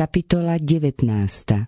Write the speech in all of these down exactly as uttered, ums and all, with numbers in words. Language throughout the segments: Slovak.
Kapitola devätnásta.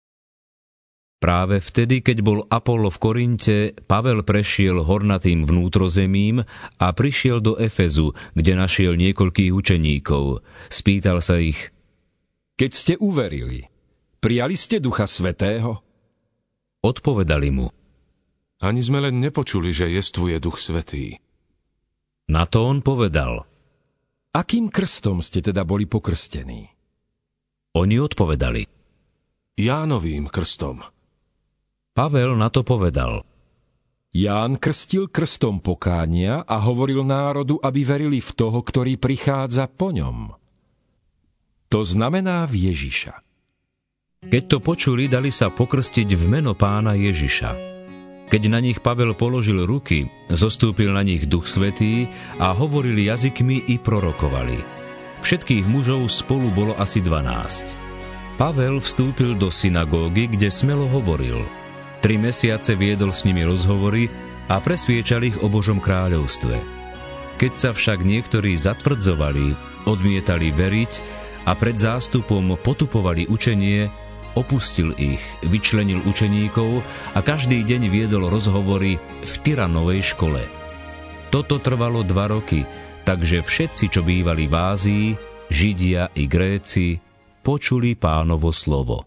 Práve vtedy, keď bol Apollo v Korinte, Pavel prešiel hornatým vnútrozemím a prišiel do Efezu, kde našiel niekoľkých učeníkov. Spýtal sa ich: Keď ste uverili, prijali ste Ducha Svätého? Odpovedali mu: Ani sme len nepočuli, že jestvuje Duch Svätý. Na to on povedal: Akým krstom ste teda boli pokrstení? Oni odpovedali: Jánovým krstom. Pavel na to povedal: Ján krstil krstom pokánia a hovoril národu, aby verili v toho, ktorý prichádza po ňom. To znamená v Ježiša. Keď to počuli, dali sa pokrstiť v meno Pána Ježiša. Keď na nich Pavel položil ruky, zostúpil na nich Duch Svätý a hovorili jazykmi i prorokovali. Všetkých mužov spolu bolo asi dvanásť. Pavel vstúpil do synagógy, kde smelo hovoril. Tri mesiace viedol s nimi rozhovory a presviečal ich o Božom kráľovstve. Keď sa však niektorí zatvrdzovali, odmietali veriť a pred zástupom potupovali učenie, opustil ich, vyčlenil učeníkov a každý deň viedol rozhovory v Tyranovej škole. Toto trvalo dva roky, takže všetci, čo bývali v Ázii, Židia i Gréci, počuli Pánovo slovo.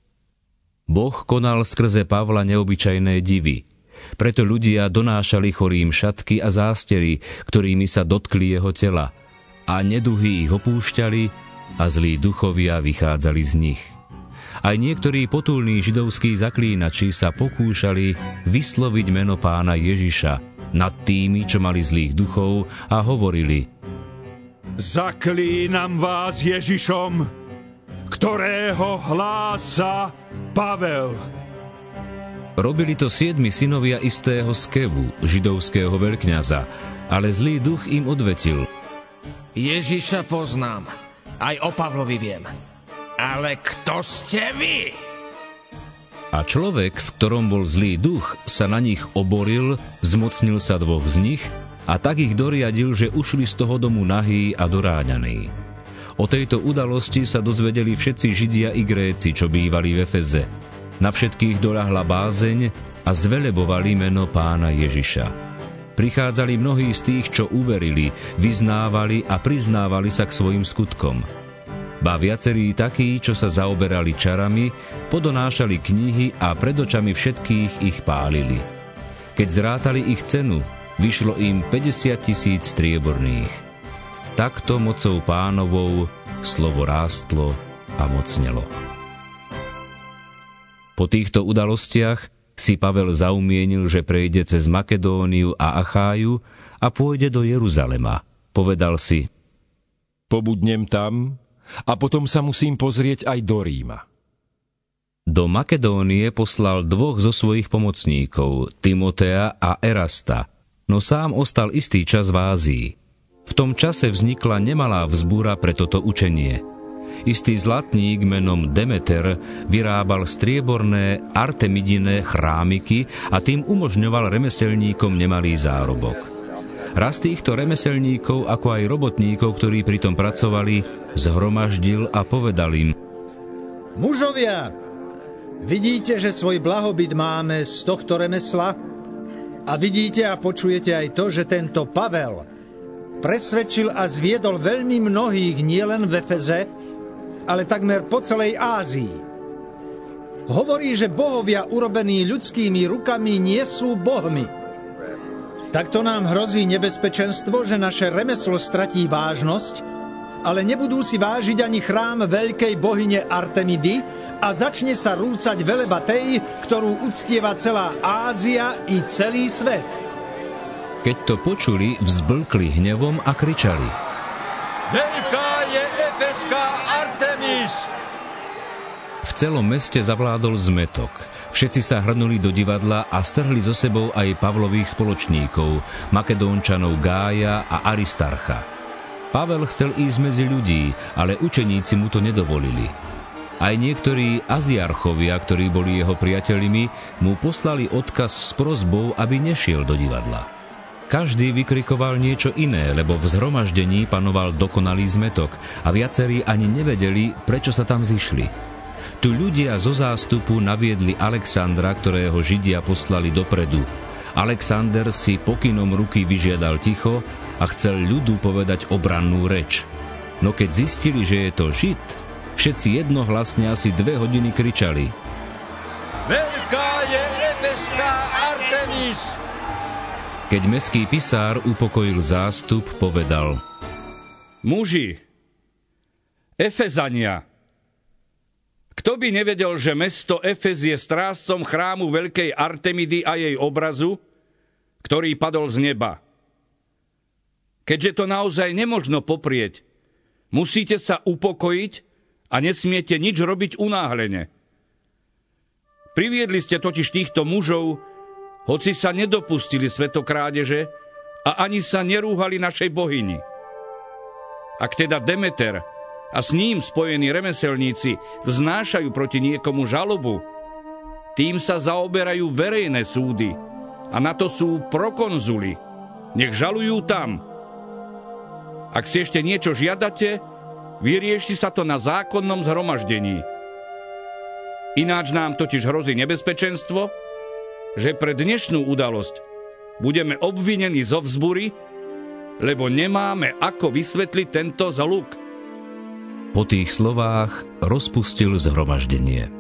Boh konal skrze Pavla neobyčajné divy. Preto ľudia donášali chorým šatky a zástery, ktorými sa dotkli jeho tela, a neduhy ich opúšťali a zlí duchovia vychádzali z nich. Aj niektorí potulní židovskí zaklínači sa pokúšali vysloviť meno Pána Ježiša nad tými, čo mali zlých duchov, a hovorili: Zaklínam vás Ježišom, ktorého hlása Pavel. Robili to siedmi synovia istého Skevu, židovského veľkňaza, ale zlý duch im odvetil: Ježiša poznám, aj o Pavlovi viem. Ale kto ste vy? A človek, v ktorom bol zlý duch, sa na nich oboril, zmocnil sa dvoch z nich a tak ich doriadil, že ušli z toho domu nahý a doráňaní. O tejto udalosti sa dozvedeli všetci Židia i Gréci, čo bývali v Efeze. Na všetkých doľahla bázeň a zvelebovali meno Pána Ježiša. Prichádzali mnohí z tých, čo uverili, vyznávali a priznávali sa k svojim skutkom. Ba viacerí takí, čo sa zaoberali čarami, podonášali knihy a pred očami všetkých ich pálili. Keď zrátali ich cenu, vyšlo im päťdesiat tisíc strieborných. Takto mocou Pánovou slovo rástlo a mocnelo. Po týchto udalostiach si Pavel zaumienil, že prejde cez Makedóniu a Acháju a pôjde do Jeruzalema. Povedal si: Pobudnem tam a potom sa musím pozrieť aj do Ríma. Do Makedónie poslal dvoch zo svojich pomocníkov, Timotea a Erasta, no sám ostal istý čas v Ázii. V tom čase vznikla nemalá vzbúra pre toto učenie. Istý zlatník menom Demeter vyrábal strieborné artemidine chrámiky a tým umožňoval remeselníkom nemalý zárobok. Raz týchto remeselníkov, ako aj robotníkov, ktorí pritom pracovali, zhromaždil a povedal im: Mužovia, vidíte, že svoj blahobyt máme z tohto remesla? A vidíte a počujete aj to, že tento Pavel presvedčil a zviedol veľmi mnohých nielen v Efeze, ale takmer po celej Ázii. Hovorí, že bohovia urobení ľudskými rukami nie sú bohmi. Takto nám hrozí nebezpečenstvo, že naše remeslo stratí vážnosť, ale nebudú si vážiť ani chrám veľkej bohyne Artemidy a začne sa rúcať veleba tej, ktorú uctieva celá Ázia i celý svet. Keď to počuli, vzblkli hnevom a kričali: Veľká je Efeská Artemis! V celom meste zavládol zmätok. Všetci sa hrnuli do divadla a strhli so sebou aj Pavlových spoločníkov, Makedónčanov Gája a Aristarcha. Pavel chcel ísť medzi ľudí, ale učeníci mu to nedovolili. Aj niektorí Aziarchovia, ktorí boli jeho priateľmi, mu poslali odkaz s prosbou, aby nešiel do divadla. Každý vykrikoval niečo iné, lebo v zhromaždení panoval dokonalý zmetok a viacerí ani nevedeli, prečo sa tam zišli. Tu ľudia zo zástupu naviedli Alexandra, ktorého Židia poslali dopredu. Alexander si pokynom ruky vyžiadal ticho a chcel ľudu povedať obrannú reč. No keď zistili, že je to Žid, všetci jednohlasne asi dve hodiny kričali: Veľká je efeská Artemis! Keď mestský pisár upokojil zástup, povedal: Muži, Efezania, kto by nevedel, že mesto Efez je strážcom chrámu veľkej Artemidy a jej obrazu, ktorý padol z neba? Keďže to naozaj nemožno poprieť, musíte sa upokojiť a nesmiete nič robiť unáhlene. Priviedli ste totiž týchto mužov, hoci sa nedopustili svetokrádeže a ani sa nerúhali našej bohyni. Ak teda Demeter a s ním spojení remeselníci vznášajú proti niekomu žalobu, tým sa zaoberajú verejné súdy a na to sú prokonzuli. Nech žalujú tam. Ak si ešte niečo žiadate, vyrieši sa to na zákonnom zhromaždení. Ináč nám totiž hrozí nebezpečenstvo, že pre dnešnú udalosť budeme obvinení zo vzbury, lebo nemáme ako vysvetliť tento zhluk. Po tých slovách rozpustil zhromaždenie.